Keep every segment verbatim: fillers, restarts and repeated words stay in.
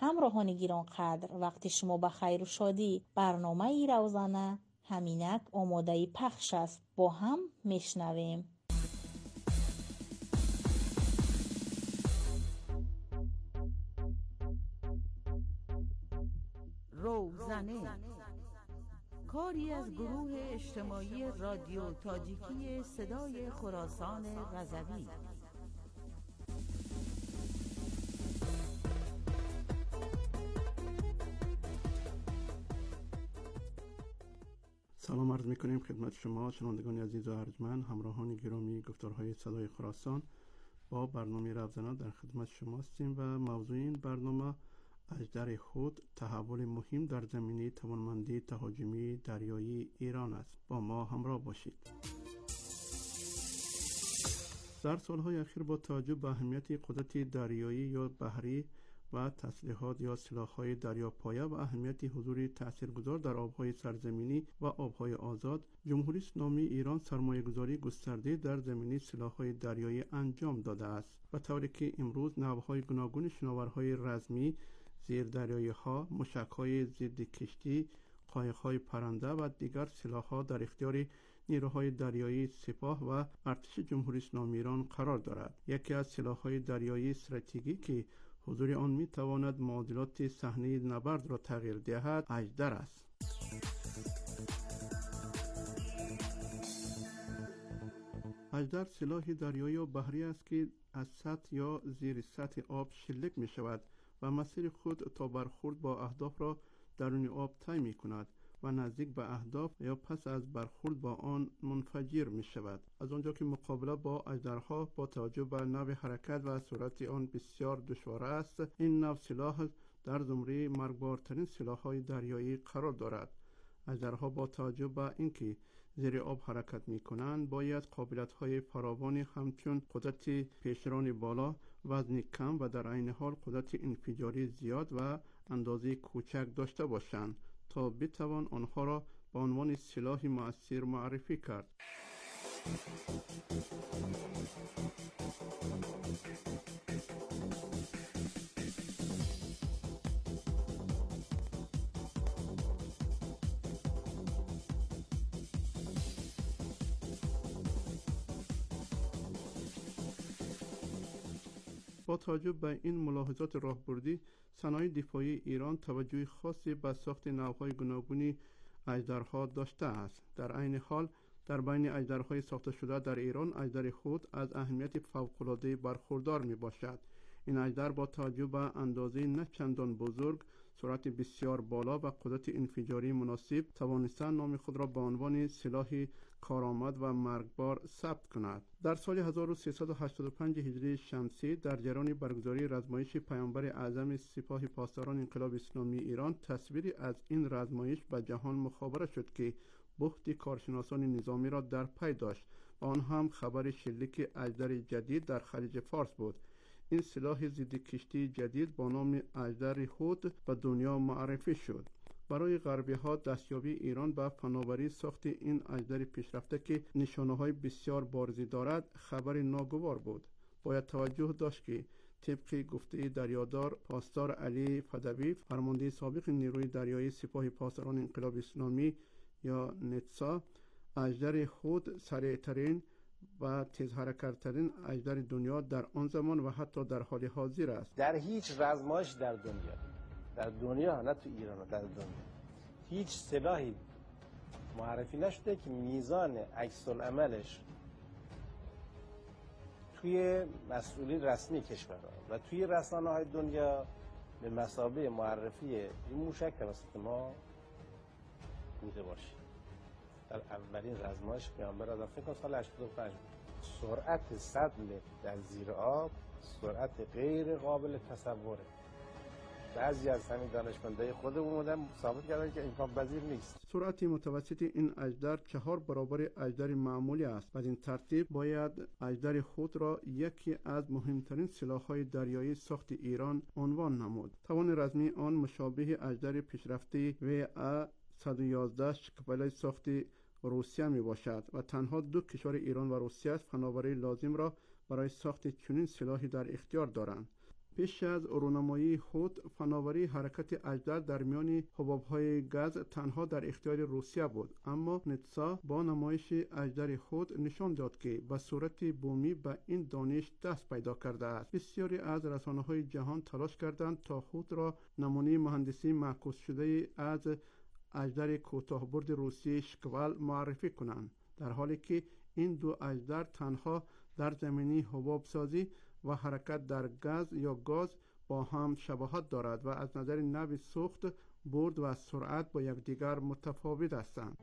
همراهان گرانقدر، وقتی شما به خیر و شادی. برنامه ای روزانه همینک آماده پخش است. با هم میشنویم. روزنه، کاری از گروه اجتماعی رادیو تاجیکی صدای خراسان رضوی. سلام عرض میکنیم خدمت شما شنوندگان عزیز و ارجمند، همراهان گرامی گفتارهای صدای خراسان. با برنامه روزانه در خدمت شما هستیم و موضوع این برنامه اژدر هود، تحول مهم در زمینه توانمندی تهاجمی دریایی ایران است. با ما همراه باشید. در سالهای اخیر با توجه به اهمیت قدرت دریایی یا بحری و تسلیحات یا سلاح‌های دریاپایه و اهمیت حضور تاثیرگذار در آب‌های سرزمینی و آب‌های آزاد، جمهوری اسلامی ایران سرمایه‌گذاری گسترده در زمینه سلاح‌های دریایی انجام داده است، به طوری که امروز نوع‌های گوناگون شناورهای رزمی، زیردریایی‌ها، موشک‌های ضد کشتی، قایق‌های پرنده و دیگر سلاح‌ها در اختیار نیروهای دریایی سپاه و ارتش جمهوری اسلامی ایران قرار دارد. یکی از سلاح‌های دریایی استراتژیکی که حضور آن می تواند معادلات صحنه نبرد را تغییر دهد، اژدر است. اژدر سلاح دریایی و بحری است که از سطح یا زیر سطح آب شلیک می شود و مسیر خود تا برخورد با اهداف را درون آب طی می کند و نزدیک به اهداف یا پس از برخورد با آن منفجر می شود. از آنجا که مقابله با اژدرها با توجه به نوع حرکت و سرعت آن بسیار دشوار است، این نوع سلاح در زمره مرگبارترین سلاح‌های دریایی قرار دارد. اژدرها با توجه به اینکه زیر آب حرکت می کنند باید قابلیت‌های فراوانی همچون قدرت پیشران بالا، وزن کم و در عین حال قدرت انفجاری زیاد و اندازه کوچک داشته باشند تا بتوان آنها را به عنوان سلاح مؤثر معرفی کرد. با توجه به این ملاحظات راهبردی، صنایع دفاعی ایران توجه خاصی به ساخت نوع‌های گوناگون اژدرها داشته است. در عین حال در بین اژدرهای ساخته شده در ایران، اژدر هود از اهمیت فوق‌العاده برخوردار می باشد. این اژدر با توجه به اندازه نه چندان بزرگ، سرعت بسیار بالا و قدرت انفجاری مناسب توانسته نام خود را به عنوان سلاح کارآمد و مرگبار ثبت کند. در سال هزار و سیصد و هشتاد و پنج هجری شمسی در جریان برگزاری رزمایش پیامبر اعظم سپاه پاسداران انقلاب اسلامی ایران، تصویری از این رزمایش به جهان مخابره شد که بخت کارشناسان نظامی را در پی داشت. آن هم خبر شلیک اژدر جدید در خلیج فارس بود. این سلاح ضد کشتی جدید با نام اژدر هود به دنیا معرفی شد. برای غربی ها دستیابی ایران به فناوری ساخت این اژدر پیشرفته که نشانه های بسیار بارزی دارد خبر ناگوار بود. باید توجه داشت که طبق گفته دریادار پاسدار علی فدوی، فرمانده سابق نیروی دریایی سپاه پاسداران انقلاب اسلامی یا نتسا، اژدر هود سریعترین و تیز حرکت‌ترین اژدر دنیا در آن زمان و حتی در حال حاضر است. در هیچ رزمایش در دنیا در دنیا نه تو ایران، در دنیا هیچ سلاحی معرفی نشده که میزان عکس العملش توی مسئولین رسمی کشورها و توی رسانه‌های دنیا به مثابه معرفی این موشک توسط ما بوده باشه. در اولین رزمایش پیامبر اعظم فکر کنم سال هشتاد و پنج سرعت صد متر در زیر آب سرعت غیر قابل تصوره. بعضی از همین دانشمندای خودمون بودن ثابت کردن که امکان پذیر نیست. سرعت متوسط این اژدر چهار برابر اژدر معمولی است. از این ترتیب باید اژدر هود را یکی از مهمترین سلاح‌های دریایی ساخت ایران عنوان نمود. توان رزمی آن مشابه اژدر پیشرفته و ا صد و یازده شکپله ساخت روسیه می باشد و تنها دو کشور ایران و روسیه فناوری لازم را برای ساخت چنین سلاحی در اختیار دارند. پیش از رونمایی حوت، فناوری حرکت اژدر در میان حباب‌های گاز تنها در اختیار روسیه بود، اما نیتسا با نمایش اژدر حوت نشان داد که به صورت بومی به این دانش دست پیدا کرده است. بسیاری از رسانه‌های جهان تلاش کردند تا حوت را نمونه مهندسی معکوس شده از اژدر کوتاه‌برد روسی شکول معرفی کنند، در حالی که این دو اژدر تنها در زمینه حباب سازی و حرکت در گاز یا گاز با هم شباهت دارد و از نظر نوع سوخت، برد و سرعت با یکدیگر متفاوت هستند.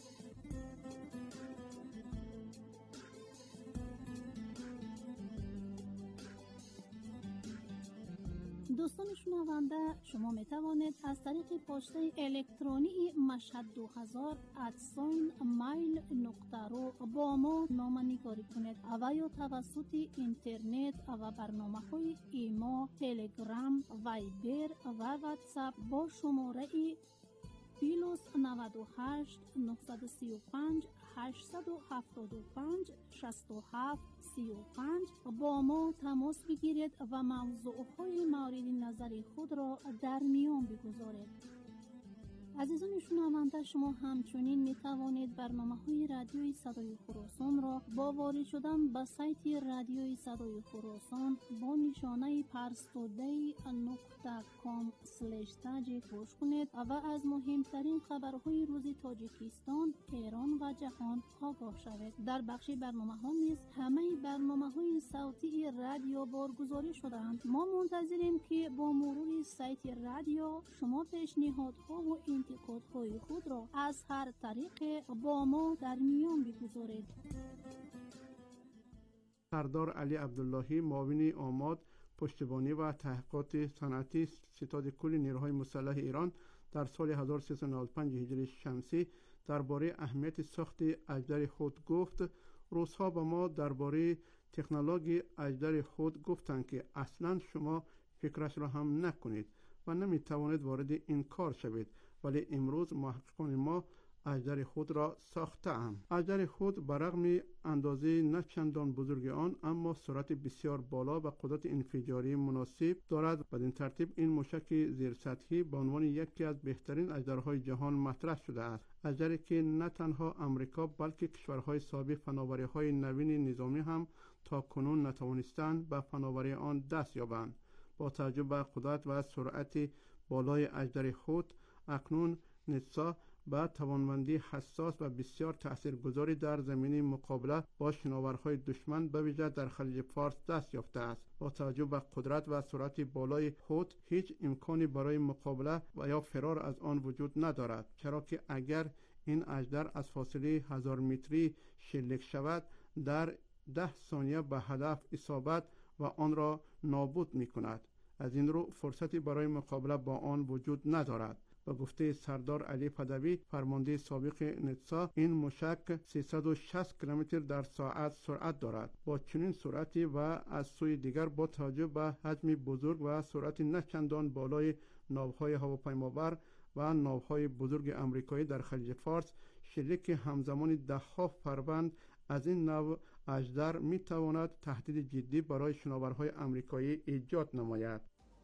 دوستان شنونده، شما می توانید از طریق پسته الکترونی مشهد دو هزار ات ساین مایل نقطه رو با ما نامه‌نگاری کنید و یا توسط اینترنت و برنامه های ایما، تلگرام، وایبر و واتساپ با شماره پلوس نود و هشت نهصد و سی و پنج هشتصد و هفتاد و پنج شصت و هفت سی و پنج با ما تماس بگیرید و موضوعهای مورد نظر خود را در میان بگذارید. عزیزان شنونده، شما همچنین می توانید برنامه‌های رادیوی صدای خراسان را با وارد شدن به سایت رادیوی صدای خراسان با نشانه پرستوده نقطه کام اسلش تاجیک گوش کنید و از مهمترین خبرهای روز تاجیکستان، ایران و جهان آگاه شوید. در بخش برنامه‌ها نیز همه برنامه‌های صوتی رادیو بارگذاری شده‌اند. ما منتظریم که با مرور سایت رادیو شما پیشنهادها و انتقادهای خود را از هر طریق با ما در میان بگذارید. سردار علی عبداللهی، معاون آماد پشتیبانی و تحقیقات صنعتی ستاد کل نیروهای مسلح ایران، در سال هزار و سیصد و نود و پنج هجری شمسی درباره اهمیت ساخت اژدر حوت گفت: روس‌ها به ما درباره تکنولوژی اژدر حوت گفتند که اصلا شما فکرش را هم نکنید و نمی توانید وارد این کار شوید، ولی امروز محققان ما اژدر حوت را ساخته‌اند. اژدر حوت برغم اندازه نه چندان بزرگ آن، اما سرعت بسیار بالا و قدرت انفجاری مناسب دارد. بدین ترتیب این موشک زیرسطحی به عنوان یکی از بهترین اژدرهای جهان مطرح شده است. اژدری که نه تنها امریکا بلکه کشورهای صاحب فناوری‌های نوین نظامی هم تا کنون نتوانستند به فناوری آن دست یابند. با توجه به قدرت و سرعت بالای اژدر حوت، اکنون نیتسا با توانمندی حساس و بسیار تاثیرگذاری در زمینه مقابله با شناورهای دشمن به ویژه در خلیج فارس دست یافته است. با توجه به قدرت و سرعت بالای حوت، هیچ امکانی برای مقابله و یا فرار از آن وجود ندارد، چرا که اگر این اژدر از فاصله هزار متری شلیک شود، در ده ثانیه به هدف اصابت و آن را نابود می کند. از این رو فرصتی برای مقابله با آن وجود ندارد. به گفته سردار علی پدوی، فرمانده سابق نیتسا، این موشک سیصد و شصت کیلومتر در ساعت سرعت دارد. با چنین سرعتی و از سوی دیگر با توجه به حجم بزرگ و سرعت نه چندان بالای ناوهای هواپیمابر و ناوهای بزرگ آمریکایی در خلیج فارس، شلیک همزمان ده ها فروند از این نوع اژدر می تواند تهدید جدی برای شناورهای آمریکایی ایجاد نماید.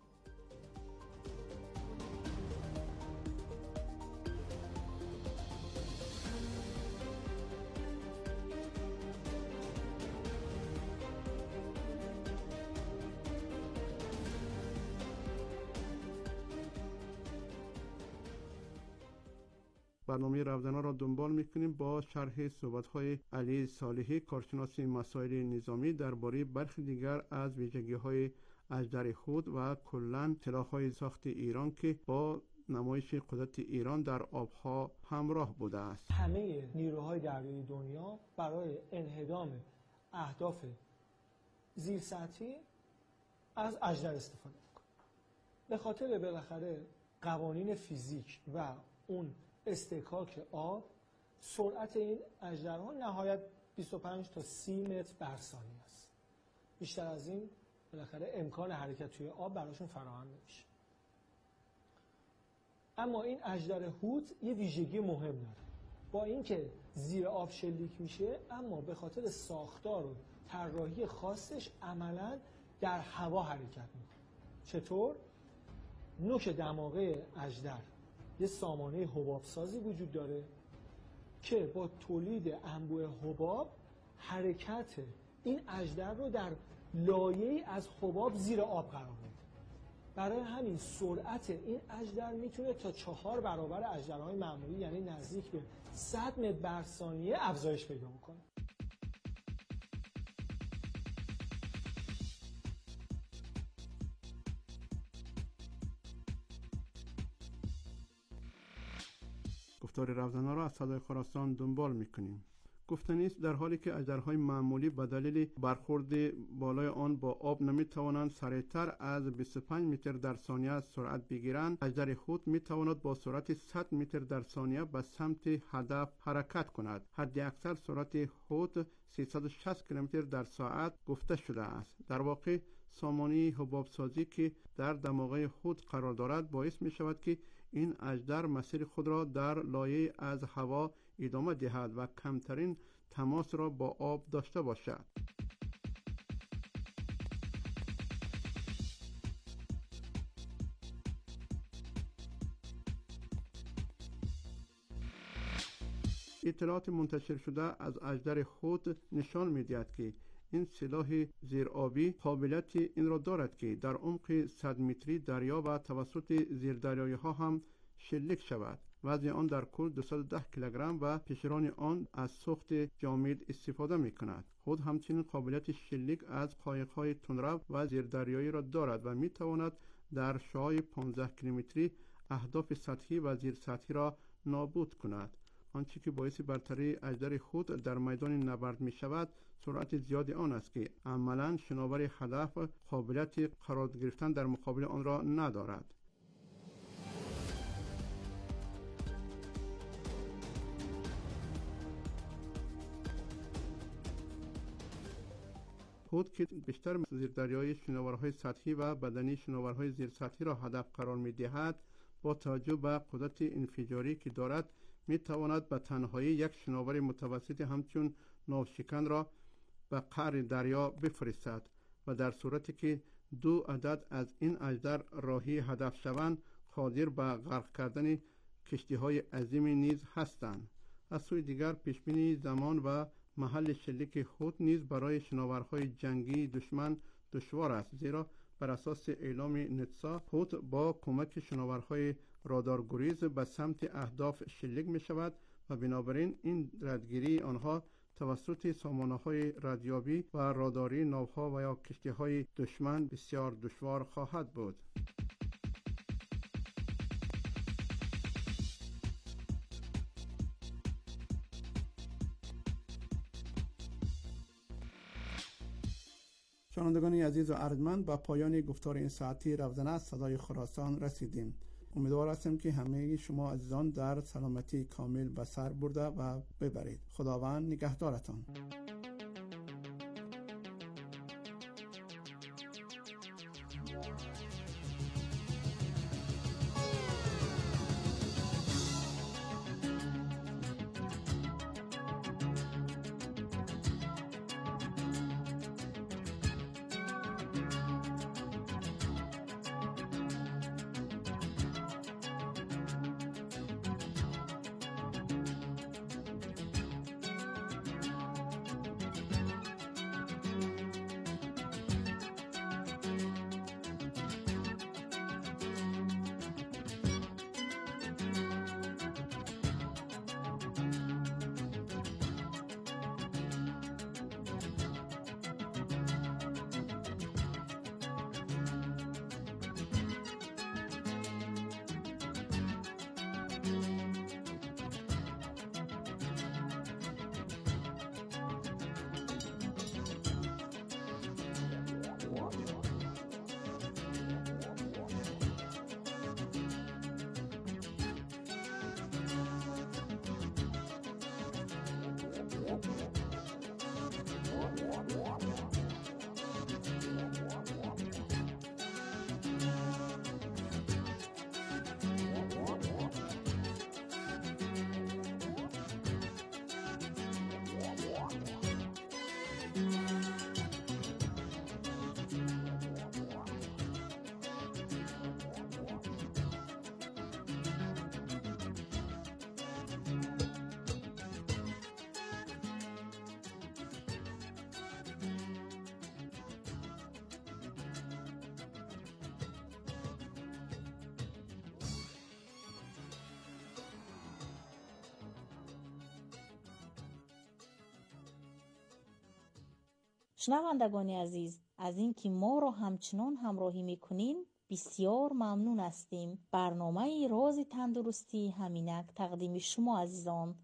برنامه روزانه را دنبال می‌کنیم با شرح صحبت‌های علی صالحی، کارشناس مسائل نظامی، درباره برخی دیگر از ویژگی‌های اژدر حوت و کلاً سلاح‌های ساخت ایران که با نمایش قدرت ایران در آبها همراه بوده است. همه نیروهای دریایی دنیا برای انهدام اهداف زیرسطحی از اژدر استفاده می‌کنند. به خاطر بالاخره قوانین فیزیک و اون استکاک آب، سرعت این اژدرها نهایت بیست و پنج تا سی متر بر ثانیه است. بیشتر از این بالاخره امکان حرکت توی آب براشون فراهم نمیشه. اما این اژدر حوت یه ویژگی مهم داره. با اینکه زیر آب شلیک میشه، اما به خاطر ساختار و طراحی خاصش عملاً در هوا حرکت میکنه. چطور؟ نوک دماغه اژدر یه سامانه حبابسازی وجود داره که با تولید انبوه حباب حرکت این اژدر رو در لایه‌ای از حباب زیر آب قرار میده. برای همین سرعت این اژدر میتونه تا چهار برابر اژدرهای معمولی، یعنی نزدیک به صد متر بر ثانیه افزایش پیدا میکنه. گفتار رودزنه را از صدای خراسان دنبال میکنیم. گفتنی است در حالی که اژدرهای معمولی به دلیل برخورد بالای آن با آب نمیتوانند سریعتر از بیست و پنج متر در ثانیه سرعت بگیرند، اژدر حوت میتواند با سرعت صد متر در ثانیه به سمت هدف حرکت کند. حد اکثر سرعت حوت سیصد و شصت کیلومتر در ساعت گفته شده است. در واقع سامانه حبابسازی که در دماغه حوت قرار دارد باعث می شود که این اژدر مسیر خود را در لایه از هوا ادامه دهد و کمترین تماس را با آب داشته باشد. اطلاعات منتشر شده از اژدر حوت نشان می‌دهد که این سلاح زیرآبی قابلیت این را دارد که در عمق صد متری دریا و توسط زیردریایی ها هم شلیک شود. وزن آن در کل دویست و ده کیلوگرم و پیشران آن از سوخت جامد استفاده می کند. خود همچنین قابلیت شلیک از قایق‌های تندرو و زیردریایی را دارد و می تواند در شعاع پانزده کیلومتری اهداف سطحی و زیر سطحی را نابود کند. آنچه که باعث برتری اژدر حوت در میدان نبرد می شود سرعت زیاد آن است که عملاً شناور هدف قابلیت قرار گرفتن در مقابل آن را ندارد. حوت که بیشتر زیردریایی شناورهای سطحی و بدنی شناورهای زیر سطحی را هدف قرار می دهد، با توجه به قدرت انفجاری که دارد می تواند به تنهایی یک شناور متوسط همچون ناوشکن را به قعر دریا بفرستد و در صورتی که دو عدد از این اژدر راهی هدف شوند قادر به غرق کردن کشتی های عظیم نیز هستند. از سوی دیگر پیشبینی زمان و محل شلیک حوت نیز برای شناورهای جنگی دشمن دشوار است، زیرا بر اساس اعلام نتسا حوت با کمک شناورهای رادارگریز به سمت اهداف شلیک می شود و بنابراین این ردگیری آنها توسط سامانه‌های ردیابی و راداری ناوها و یا کشتی‌های دشمن بسیار دشوار خواهد بود. شنوندگان عزیز و ارجمند، با پایان گفتار این ساعتی رودزنه از صدای خراسان رسیدیم. امیدوار هستم که همه شما عزیزان در سلامتی کامل به سر برده و ببرید. خداوند نگهدارتان. شنوندگان عزیز، از اینکه ما را همچنان همراهی میکنین بسیار ممنون هستیم. برنامه راز تندرستی همینک تقدیم شما عزیزان.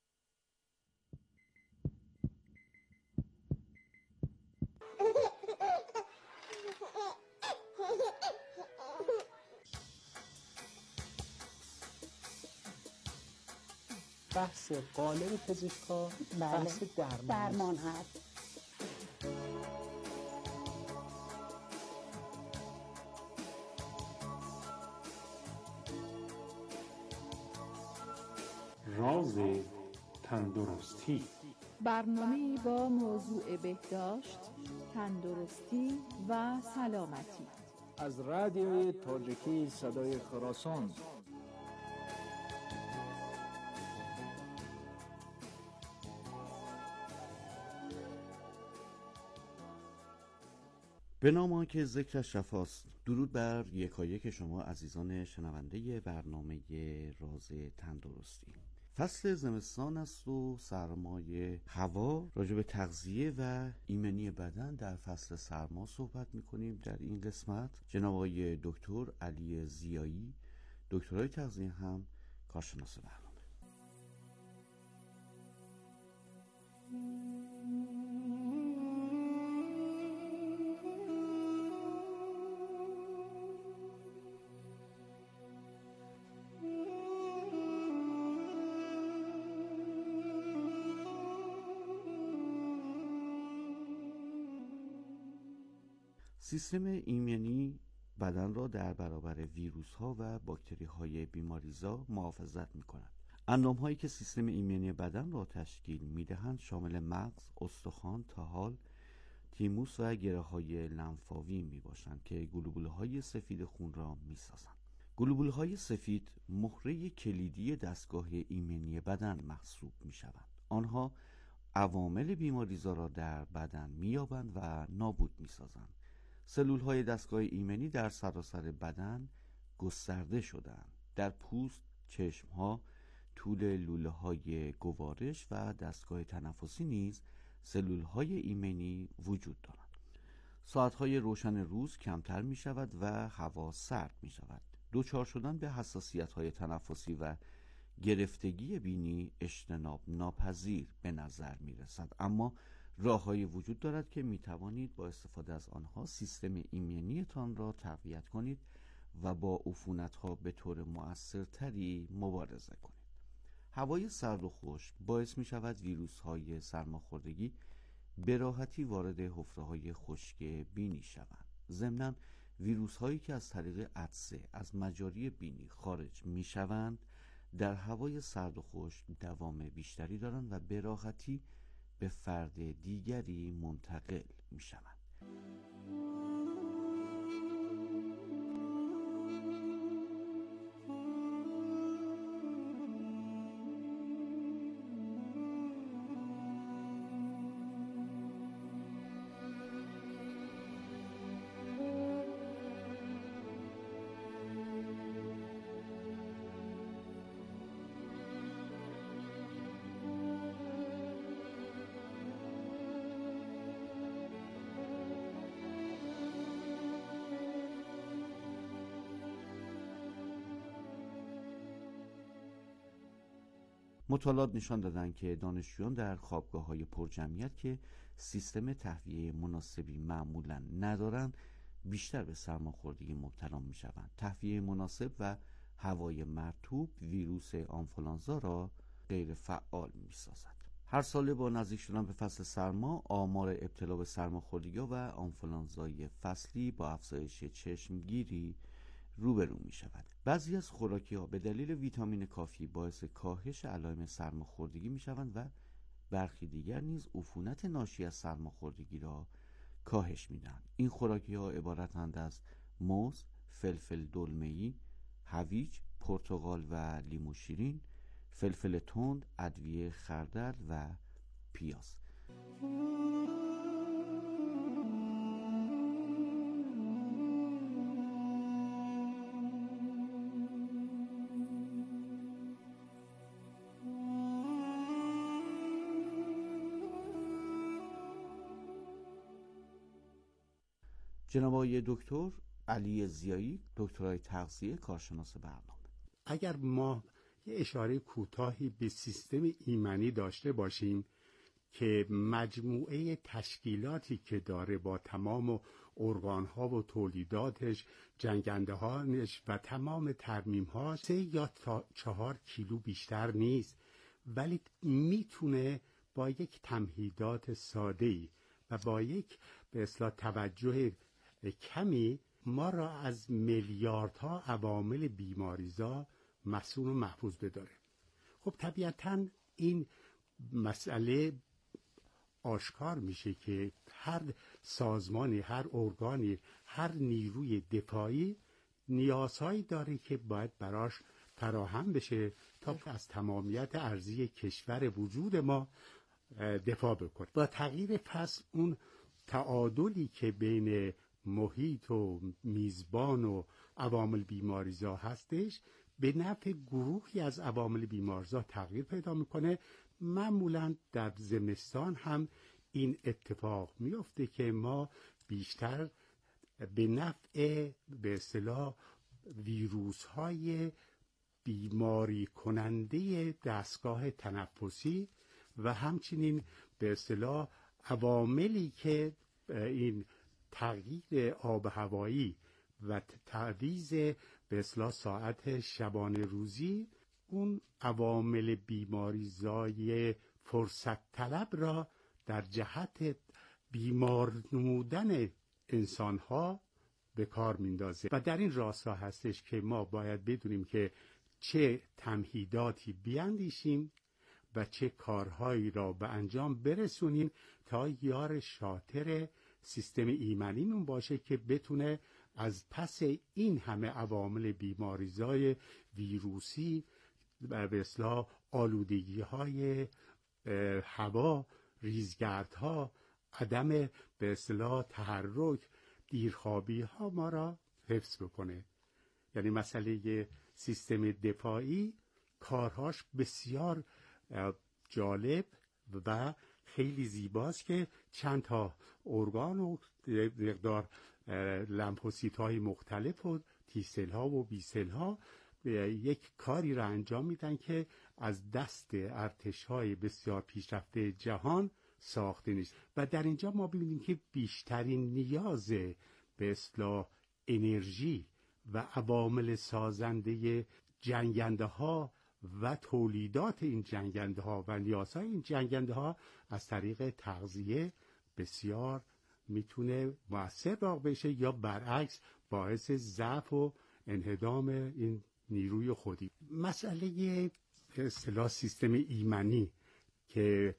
بحث قالب پزشکا بحث درمان, درمان هست. راز تندرستی، برنامه با موضوع بهداشت، تندرستی و سلامتی از رادیوی تاجیکی صدای خراسان. به نام که ذکر شفاست. درود بر یکایک شما عزیزان شنونده برنامه راز تندرستی. فصل زمستان است و سرمای هوا. راجع به تغذیه و ایمنی بدن در فصل سرما صحبت میکنیم. در این قسمت جناب آقای دکتر علی ضیایی، دکترای تغذیه هم کارشناس برنامه. سیستم ایمنی بدن را در برابر ویروس ها و باکتری های بیماریزا محافظت می کند. اندام هایی که سیستم ایمنی بدن را تشکیل می دهند شامل مغز، استخوان، طحال، تیموس و گره های لنفاوی می باشند که گلوبول های سفید خون را می سازند. گلوبول های سفید مهره کلیدی دستگاه ایمنی بدن محسوب می شوند. آنها عوامل بیماریزا را در بدن می یابند و نابود می سازند. سلول های دستگاه ایمنی در سراسر بدن گسترده شدند. در پوست، چشم ها، طول لوله های گوارش و دستگاه تنفسی نیز سلول های ایمنی وجود دارند. ساعت های روشن روز کمتر می شود و هوا سرد می شود. دوچار شدن به حساسیت های تنفسی و گرفتگی بینی اجتناب ناپذیر به نظر می رسد، اما راه‌هایی وجود دارد که می توانید با استفاده از آنها سیستم ایمنیتان را تقویت کنید و با عفونت‌ها به طور مؤثرتری مبارزه کنید. هوای سرد و خشک باعث می شود ویروس‌های سرماخوردگی به راحتی وارد حفره‌های خشک بینی شوند. ضمناً ویروس‌هایی که از طریق عطسه از مجاری بینی خارج می شوند در هوای سرد و خشک دوام بیشتری دارند و به راحتی به فرد دیگری منتقل می شوند. مطالعات نشان دادند که دانشجویان در خوابگاه‌های پرجمعیت که سیستم تهویه مناسبی معمولاً ندارند بیشتر به سرماخوردگی مبتلا می‌شوند. تهویه مناسب و هوای مرطوب ویروس آنفولانزا را غیر فعال می‌سازد. هر ساله با نزدیک شدن به فصل سرما آمار ابتلا به سرماخوردگی و آنفولانزای فصلی با افزایش چشمگیری روبرو می شود. بعضی از خوراکی ها به دلیل ویتامین کافی باعث کاهش علائم سرماخوردگی می شوند و برخی دیگر نیز عفونت ناشی از سرماخوردگی را کاهش می دهند. این خوراکی ها عبارتند از موز، فلفل دلمه‌ای، هویج، پرتقال و لیمو شیرین، فلفل تند، ادویه خردل و پیاز. جناب آقای دکتر علی ضیایی، دکترای تغذیه، کارشناس برنامه. اگر ما یه اشاره کوتاهی به سیستم ایمنی داشته باشیم که مجموعه تشکیلاتی که داره با تمام ارگان‌ها و تولیداتش، جنگنده‌هاش و تمام ترمیم‌هاش، سه یا تا چهار کیلو بیشتر نیست، ولی میتونه با یک تمهیدات ساده‌ای و با یک به اصطلاح توجه کمی ما را از میلیاردها عوامل بیماریزا مسئول و محفوظ بداره. خب طبیعتاً این مسئله آشکار میشه که هر سازمانی، هر ارگانی، هر نیروی دفاعی نیازهایی داره که باید براش فراهم بشه تا از تمامیت ارضی کشور وجود ما دفاع بکنه. با تغییر فصل اون تعادلی که بین محیط و میزبان و عوامل بیماریزا هستش به نفع گروهی از عوامل بیماریزا تغییر پیدا میکنه. معمولا در زمستان هم این اتفاق میفته که ما بیشتر به نفع به اصطلاح ویروس های بیماری کننده دستگاه تنفسی و همچنین به اصطلاح عواملی که این تغییر آب هوایی و تعویض به اصطلاح ساعت شبانه روزی اون عوامل بیماریزای فرصت طلب را در جهت بیمار نمودن انسانها به کار میندازه و در این راستا هستش که ما باید بدونیم که چه تمهیداتی بیاندیشیم و چه کارهایی را به انجام برسونیم تا یار شاطر سیستم ایمنیمون باشه که بتونه از پس این همه عوامل بیماریزای ویروسی و به اصطلاح آلودگی های هوا، ریزگردها، عدم به اصطلاح تحرک، دیرخوابی ها ما را حفظ بکنه. یعنی مسئله سیستم دفاعی کارهاش بسیار جالب و خیلی زیباست که چند تا ارگان و مقدار لمفوسیت های مختلف و تی سل ها و بی سل ها یک کاری را انجام میدن که از دست ارتش های بسیار پیشرفته جهان ساخته نیست. و در اینجا ما ببینیم که بیشترین نیاز به اصطلاح انرژی و عوامل سازنده جنگنده ها و تولیدات این جنگنده ها و نیازهای این جنگنده ها از طریق تغذیه بسیار میتونه مؤثر واقع بشه یا برعکس باعث ضعف و انهدام این نیروی خودی. مسئله اصطلاح سیستم ایمنی که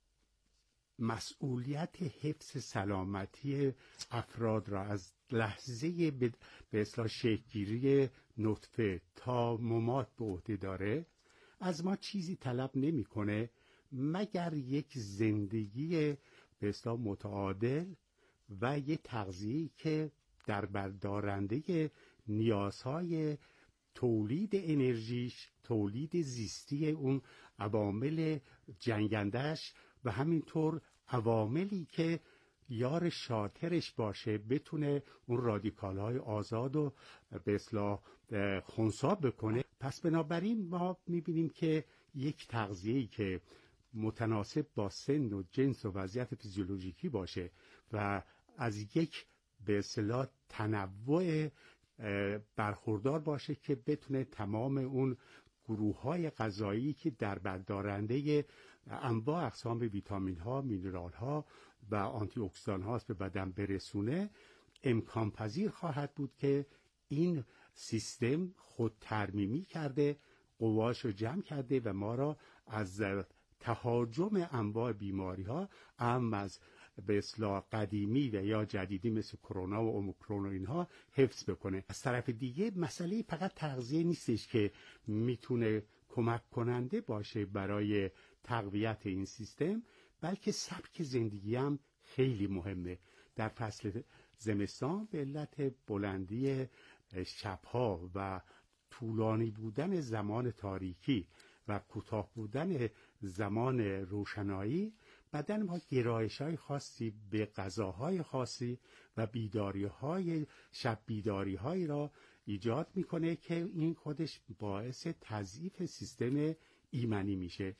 مسئولیت حفظ سلامتی افراد را از لحظه به اصطلاح شکل‌گیری نطفه تا ممات به عهده داره، از ما چیزی طلب نمی‌کنه مگر یک زندگی به اصطلاح متعادل و یک تغذیه‌ای که در بردارنده نیازهای تولید انرژیش، تولید زیستی اون عوامل جنگندش و همینطور عواملی که یار شاطرش باشه بتونه اون رادیکال‌های آزاد و به اصطلاح خنثی بکنه. پس بنابراین ما می‌بینیم که یک تغذیه‌ای که متناسب با سن و جنس و وضعیت فیزیولوژیکی باشه و از یک به اصطلاح تنوع برخوردار باشه که بتونه تمام اون گروه‌های غذایی که در بردارنده انواع اقسام ویتامین ها، مینرال ها و آنتی اکسیدان هاست به بدن برسونه، امکان پذیر خواهد بود که این سیستم خود ترمیمی کرده، قواش رو جمع کرده و ما را از تهاجم انواع بیماری ها، هم از به اصطلاح قدیمی و یا جدیدی مثل کرونا و اومیکرون و اینها حفظ بکنه. از طرف دیگه مسئله فقط تغذیه نیستش که میتونه کمک کننده باشه برای تقویت این سیستم، بلکه سبک زندگی هم خیلی مهمه. در فصل زمستان به علت بلندی شبها و طولانی بودن زمان تاریکی و کوتاه بودن زمان روشنایی، بدن ما گرایش‌های خاصی به غذاهای خاصی و بیداری‌های شب بیداری‌هایی را ایجاد میکنه که این خودش باعث تضعیف سیستم ایمنی میشه.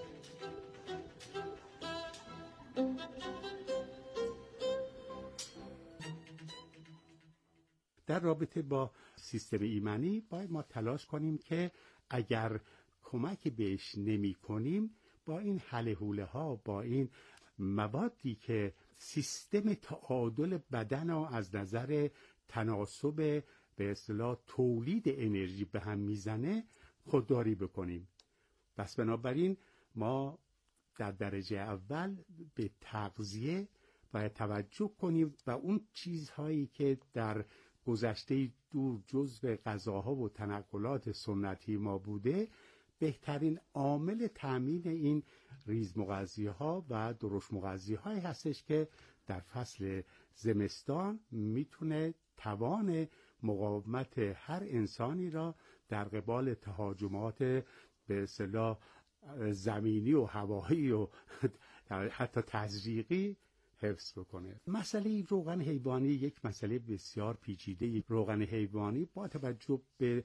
در رابطه با سیستم ایمنی باید ما تلاش کنیم که اگر کمکی بهش نمی کنیم با این هله هوله ها، با این موادی که سیستم تعادل بدن را از نظر تناسب به اصطلاح تولید انرژی به هم میزنه خودداری بکنیم. پس بنابراین ما در درجه اول به تغذیه باید توجه کنیم و اون چیزهایی که در گذشته دور جزو غذاها و تنقلات سنتی ما بوده بهترین عامل تامین این ریزمغذی‌ها و درشت‌مغذی‌هایی هستش که در فصل زمستان میتونه توان مقاومت هر انسانی را در قبال تهاجمات به اصطلاح زمینی و هوایی و حتی تزریقی حفظ بکنه. مسئله روغن حیوانی یک مسئله بسیار پیچیده. روغن حیوانی با توجه به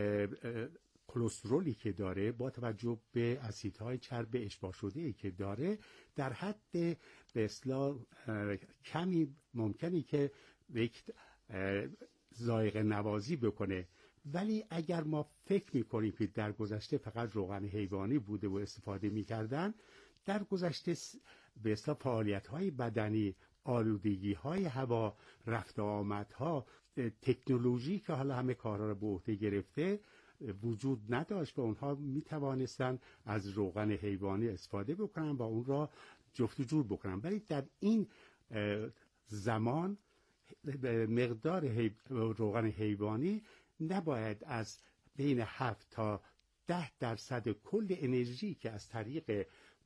کلسترولی که داره، با توجه به اسیدهای چرب اشباع شده‌ای که داره، در حد به اصطلاح کمی ممکنی که یک ذائقه نوازی بکنه. ولی اگر ما فکر میکنیم که در گذشته فقط روغن حیوانی بوده و استفاده میکردن، در گذشته به اصطلاح فعالیت‌های بدنی، آلودگی‌های هوا، رفت و آمدها، تکنولوژی که حالا همه کارها رو به عهده گرفته وجود نداشت و اونها میتوانستن از روغن حیوانی استفاده بکنن و اون را جفت و جور بکنن. ولی در این زمان مقدار حی... روغن حیوانی نباید از بین هفت تا ده درصد کل انرژی که از طریق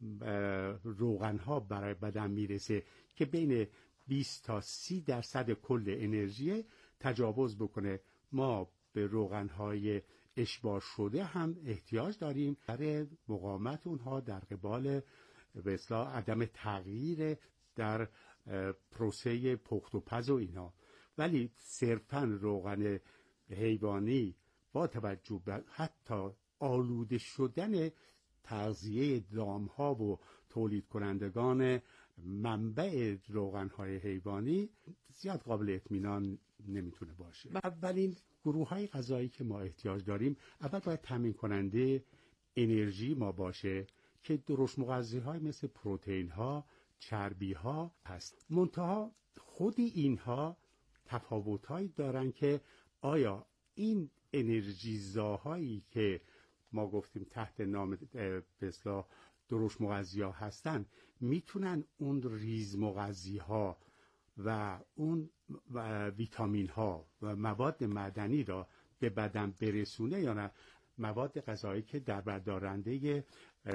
روغن ها برای بدن میرسه که بین بیست تا سی درصد کل انرژی تجاوز بکنه. ما به روغن های اشباع شده هم احتیاج داریم برای مقاومت اونها در قبال به اصطلاح عدم تغییر در پروسه پخت و پز و اینا. ولی صرفاً روغن حیوانی با توجه به حتی آلوده شدن تغذیه دامها و تولید کنندگان منبع روغن‌های حیوانی زیاد قابل اطمینان نمیتونه باشه. اولین گروه‌های غذایی که ما احتیاج داریم، اول باید تامین کننده انرژی ما باشه که درشت‌مغذی‌های مثل پروتئین‌ها، چربی‌ها هست. منتها خود اینها تفاوت‌هایی دارن که آیا این انرژیزاهایی که ما گفتیم تحت نام به اصطلاح درشت‌مغذی‌ها هستن میتونن اون ریزمغذی‌ها و اون و ویتامین‌ها و مواد معدنی را به بدن برسونه یا نه. مواد غذایی که در بردارنده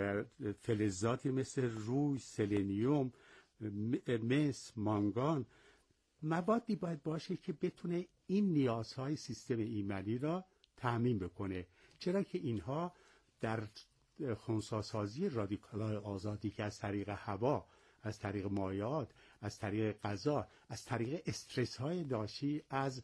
فلزاتی مثل روی، سلنیوم، مس، مانگان، موادی باید باشه که بتونه این نیازهای سیستم ایمنی را تامین بکنه، چرا که اینها در خنثی‌سازی رادیکال‌های آزادی که از طریق هوا، از طریق مایعات، از طریق غذا، از طریق استرس‌های ناشی از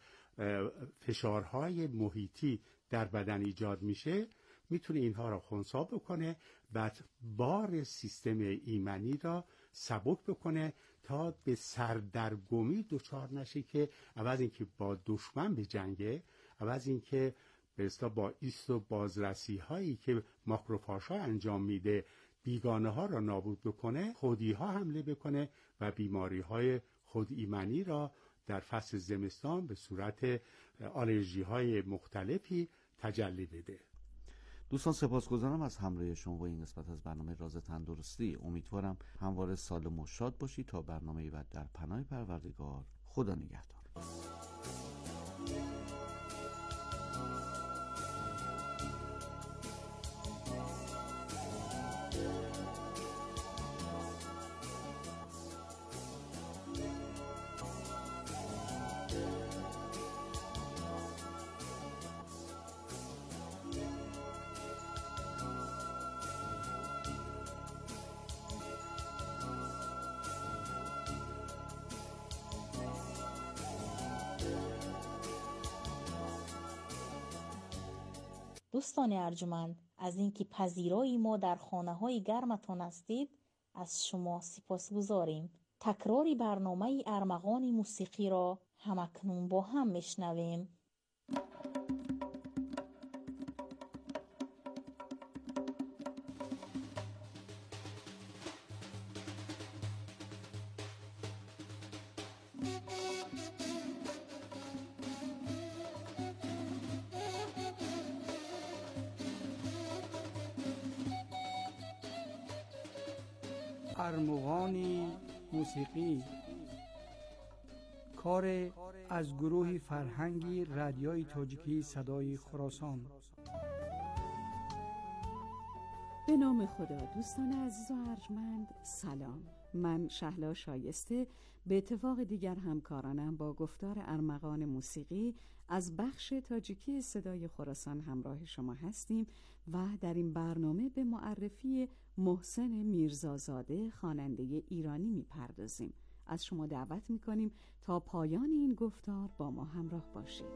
فشارهای محیطی در بدن ایجاد میشه، میتونه اینها را خنثی بکنه و بار سیستم ایمنی را سبک بکنه تا به سردرگمی دچار نشه که عوض اینکه با دشمن به جنگه، عوض اینکه به اصطلاح با ایست و بازرسی هایی که ماکروفاژها انجام میده بیگانه ها را نابود بکنه، خودی ها حمله بکنه و بیماری های خود ایمنی را در فصل زمستان به صورت آلرژی های مختلفی تجلی بده. دوستان سپاسگزارم از همراهی شما با این قسمت از برنامه راز تندرستی. امیدوارم همواره سالم و شاد باشید تا برنامه بعد در پناه پروردگار. خدا نگهدار. دوستان ارجمند، از اینکه پذیرای ما در خانه‌های گرمتان هستید از شما سپاسگزاریم. تکراری برنامه ارمغان موسیقی را همکنون با هم میشنویم. ارمغان موسیقی، کار از گروه فرهنگی رادیوی تاجیکی صدای خراسان. به نام خدا. دوستان عزیز و ارجمند سلام. من شهلا شایسته به اتفاق دیگر همکارانم با گفتار ارمغان موسیقی از بخش تاجیکی صدای خراسان همراه شما هستیم و در این برنامه به معرفی محسن میرزازاده خواننده ایرانی میپردازیم. از شما دعوت میکنیم تا پایان این گفتار با ما همراه باشید.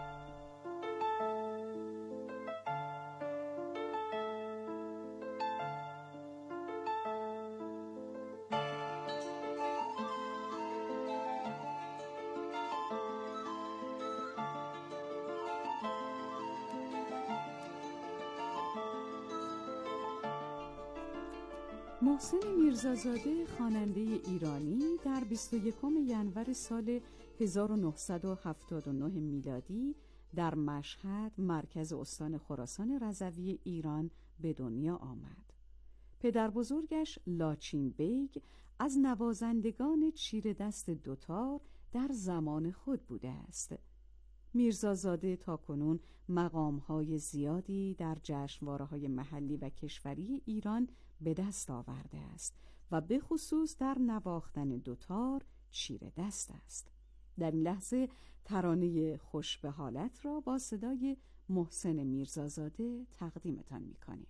محسن میرزازاده خواننده ایرانی در بیست و یکم ژانویه سال هزار و نهصد و هفتاد و نه میلادی در مشهد مرکز استان خراسان رضوی ایران به دنیا آمد. پدر بزرگش لاچین بیگ از نوازندگان چیره دست دوتار در زمان خود بوده است. میرزازاده تاکنون مقام‌های زیادی در جشنواره‌های محلی و کشوری ایران به دست آورده است و به خصوص در نواختن دوتار چیره دست است. در این لحظه ترانه خوش به حالت را با صدای محسن میرزازاده تقدیمتان می‌کنیم.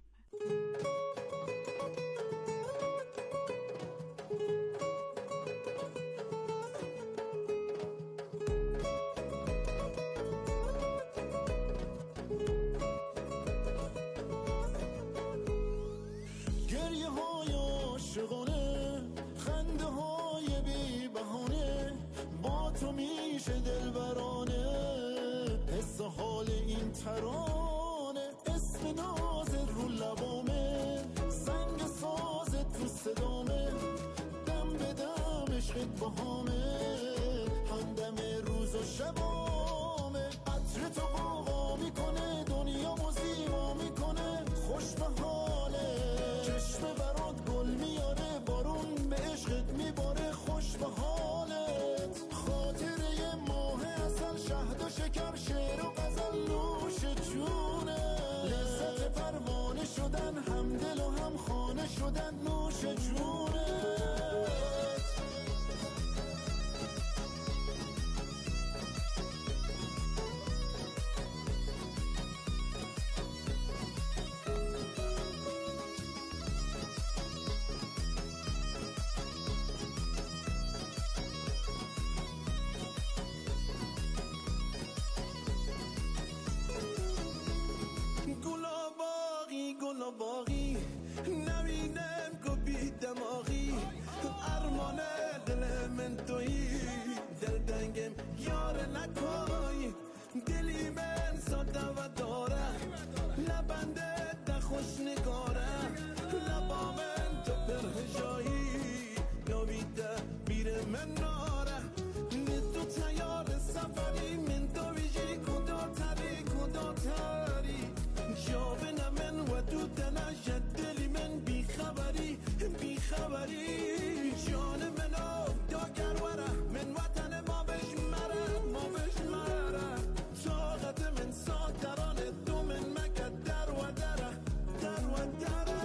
ترانه اسم نازت رو لبامه، سنگ سازت تو صدامه، دم به دم عشقت باهامه، همدم روز و شبامه، عطر تو قوقا میکنه دنیا زیبا میکنه، خوش به حاله چشم برات گل میاره، بارون به عشقت میباره، خوش به حالت خاطره ماه اصل شهد و شکر شعر و لذت پروانه شدن، هم دل و هم خانه شدن، نوش جونه. باقی نبینم که بی دماغی، ارمان دل من تویی، دل دنگم یار نکوی، دلی من ساده و داره، لبنده ده خوش نگاره، لبا من تو پرهجایی، نویده میره من ناره، تو تیار سفری من تو بیجی کدا تری کدا تری، جاوه نمن و تو تنجد دلی من بی خبری بی خبری، جان منو داگر وره من وطن ما بش مره ما بش مره، طاقت من ساترانه تو من مکد در و دره در و دره.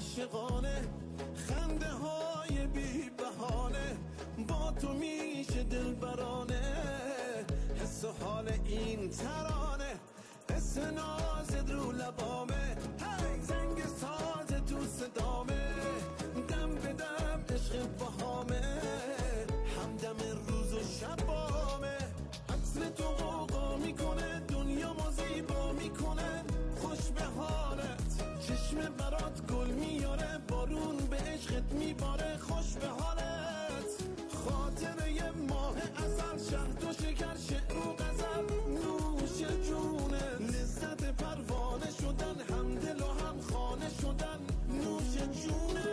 عاشقانه، خنده های بی بهانه، با تو میشه دلبرانه، حس و حال این ترانه، حس نازت رو لبامه، زنگ ساز تو صدامه، دم به دم عشق بهامه، همدم روز و شبامه، عطر تو غوغا میکنه، دنیا ما زیبا میکنه، خوش به حالت چشم برات گل میاره، بارون به عشقت میباره، خوش به حالت خاطره یه ماه ازل، شهد و شکر شعر و غزل، نوش جونه لذت پروانه شدن، هم دل و هم خانه شدن، نوش جونه.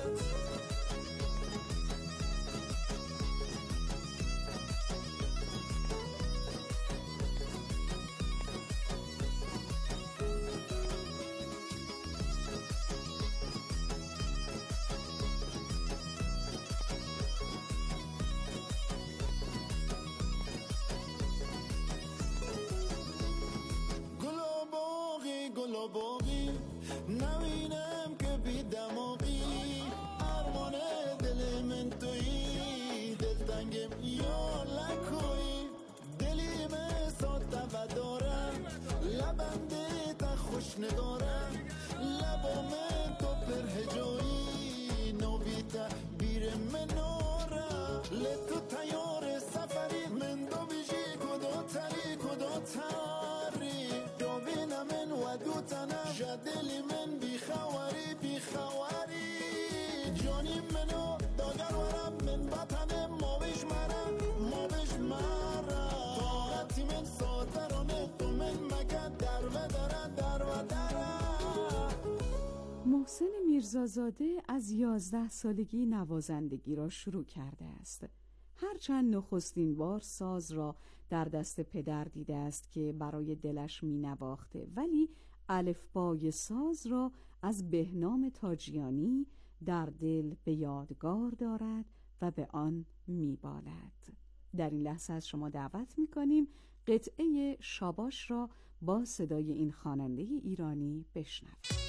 گل باقی نوینم که بی دماغی، ارمان دل من تویی، دل تنگم یا لکوی، دلی مساد و دارم، لبنده تا خوش ندارم، لبام تو پر هجایی، نویتا بیر منورا، لتو تیار سفری، من دو بیشی کدو تری کدو تاری، دوبینم من و دوتنم، جدلی من بیخواری بیخواری، جانی منو داگر ورم، من بطنم ماویش مرم ماویش مرم، طاقتی من ساترانه، تو من مگه در و درم در و درم. محسن میرزازاده از یازده سالگی نوازندگی را شروع کرده است. هرچند نخستین بار ساز را در دست پدر دیده است که برای دلش می نواخته، ولی الفبای ساز را از بهنام تاجیانی در دل به یادگار دارد و به آن می بالد. در این لحظه از شما دعوت می کنیم قطعه شاباش را با صدای این خواننده ایرانی بشنوید.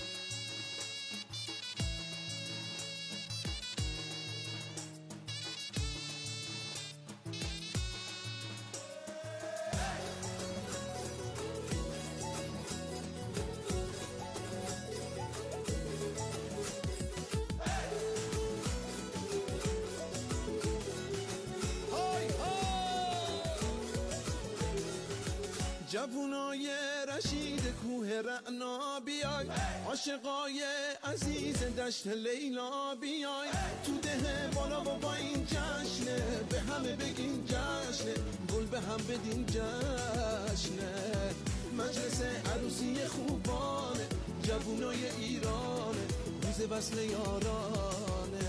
جوونای رشید کوه رعنا بیای، عاشقای عزیز دشت لیلا بیای، تو ده بالا و با این جشنه، به همه بگین جشنه، گل به هم بدین جشنه، مجلس عروسی خوبانه، جوونای ایرانه، روز وصل یارانه،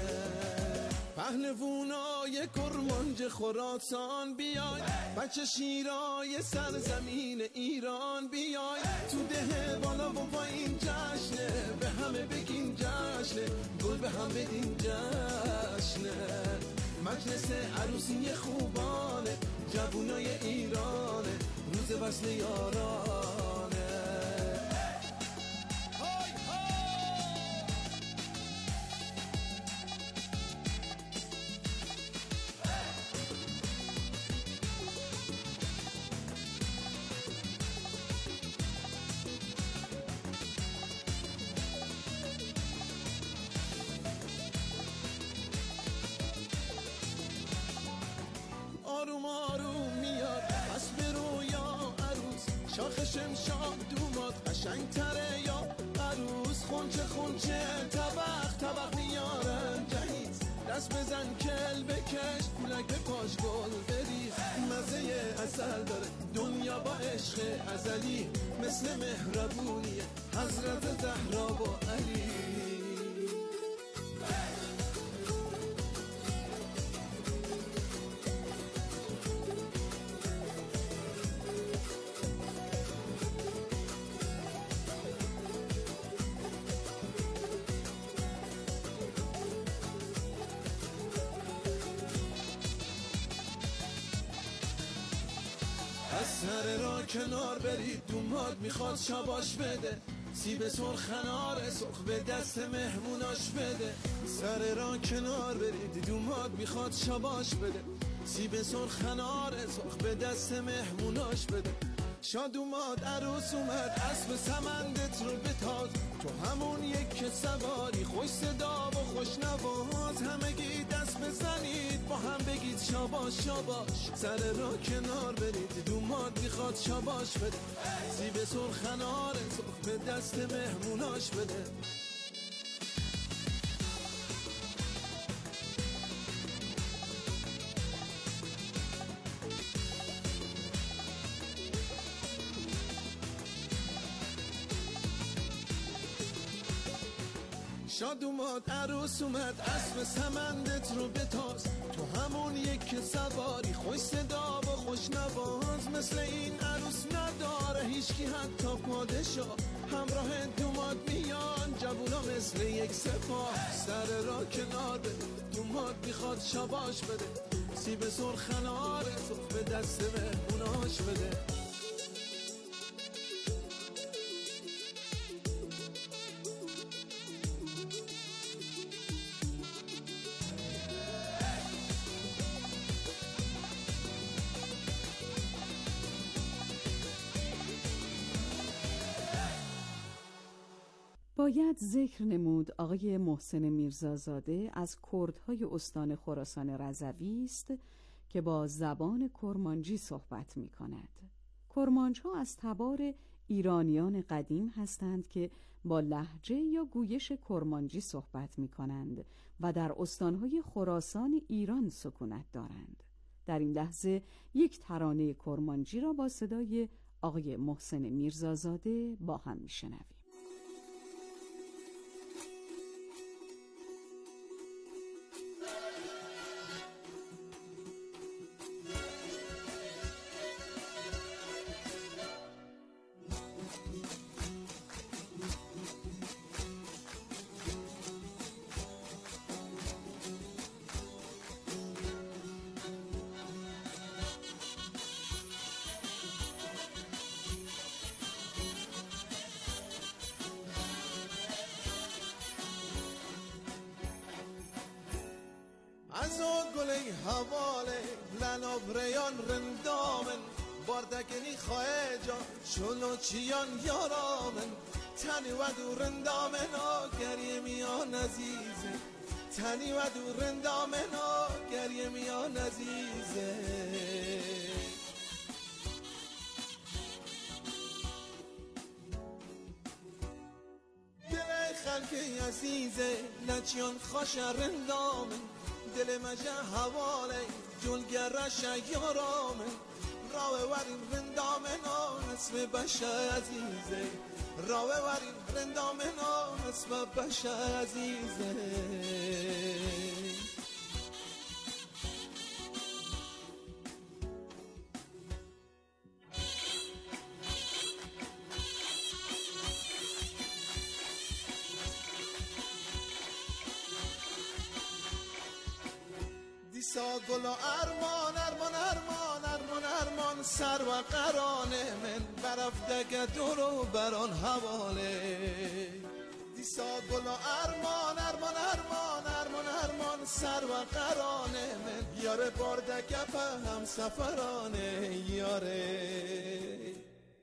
پهلوونای کرمانج خراسان بیای، بچه شیرای سرزمین ایران بیای، تو ده بالا و با این جشنه، به همه بگین جشنه، گل به هم بدین جشنه، مجلس عروسی خوبانه، جوونای ایرانه، روز وصل یارانه. آروم آروم میاد پس برو یا عروس، شاخ شمشاد دومات قشنگ تره یا عروس، خونچه خونچه طبق طبق میارن جهیز، دست بزن کل بکش کولک به پاش گل بریز، مزه اصل داره دنیا با عشق ازلی، مثل مهربونی حضرت زهرا و علی. از سر را کنار برید، دوماد میخواد شاباش بده، سیب سرخ انار سرخ به دست مهموناش بده. سر راه کنار برید دوماد میخواد شاباش بده. سیب سرخ انار سرخ به دست مهموناش بده. شاد اومد عروس اومد اسب سمندت رو بتاز. تو همون یک که سواری خوش صدا و خوش نواز. همگی دست بزنید با هم بگید شاباش شاباش. سر راه کنار برید دوماد میخواد شاباش بده. سیب سرخ انار سرخ به دست مهموناش بده. شاد اومد عروس اومد اسب سمندت رو بتاز. تو همون یک که سواری خوش صدا و خوش نواز. مثل این عروس نداره هیچکی حتی پادشاه. همراه دوماد میان جوونا مثل یک سپاه. سر راه کنار بده دوماد میخواد شاباش بده. سیب سرخ انار سرخ به دست مهموناش بده. باید ذکر نمود آقای محسن میرزازاده از کردهای استان خراسان رضوی است که با زبان کرمانجی صحبت می کند. کرمانج‌ها از تبار ایرانیان قدیم هستند که با لهجه یا گویش کرمانجی صحبت می کنند و در استانهای خراسان ایران سکونت دارند. در این لحظه یک ترانه کرمانجی را با صدای آقای محسن میرزازاده با هم می شنویم. از او گلی حواله لناب ریان رندامن. باردگنی خواه جان چلو چیان یارامن. تنی و دو رندامن آگریه میان عزیزه. تنی و دو رندامن آگریه میان عزیزه. دل خلقی عزیزه نچیان خوش رندامن. دل مجه حواله جلگرش یارامه. راوه ورین رندامنا اسم بشه عزیزه. راوه ورین رندامنا اسم بشه عزیزه. دیسا گل و ارمان ارمان ارمان ارمان ارمان سر و قرانه من برفته دورو بران حواله. دیسا گل و ارمان ارمان ارمان ارمان ارمان سر و قرانه من یاره برده گپ هم سفرانه یاره.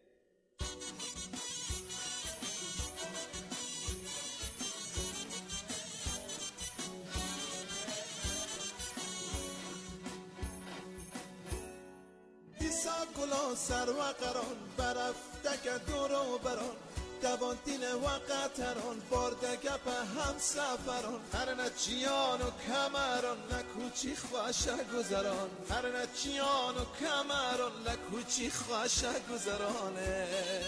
گلا سر و قران برفته که دورو بران. دوانتین و قطران بارده گپ هم سفران. هر نچیان و کمران نکوچی خوشه گذران. هر نچیان و کمران نکوچی خوشه گذرانه.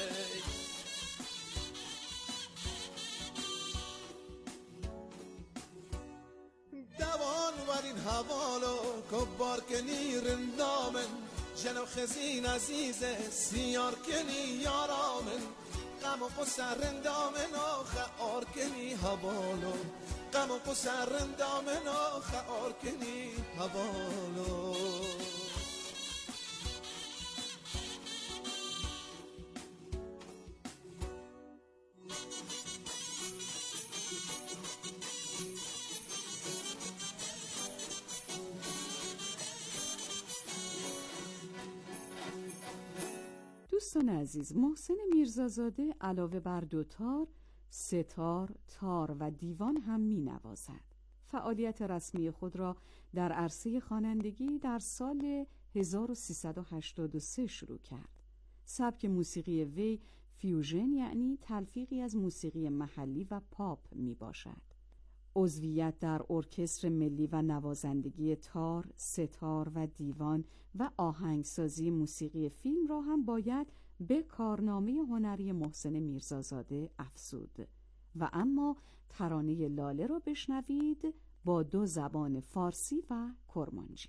دوان ورین حوالو کبار کنی رندامن. جنو خزین عزیزه سیار کنی یارامن. غم و قصر رندامن آخه آر کنی حوالو. غم و قصر رندامن آخه آر کنی حوالو. دوستان عزیز، محسن میرزازاده علاوه بر دوتار، ستار، تار و دیوان هم می نوازد. فعالیت رسمی خود را در عرصه خوانندگی در سال هزار و سیصد و هشتاد و سه شروع کرد. سبک موسیقی وی فیوژن یعنی تلفیقی از موسیقی محلی و پاپ می باشد. عضویت در ارکستر ملی و نوازندگی تار، ستار و دیوان و آهنگسازی موسیقی فیلم را هم باید به کارنامه هنری محسن میرزازاده افزود. و اما ترانه لاله را بشنوید با دو زبان فارسی و کرمانجی.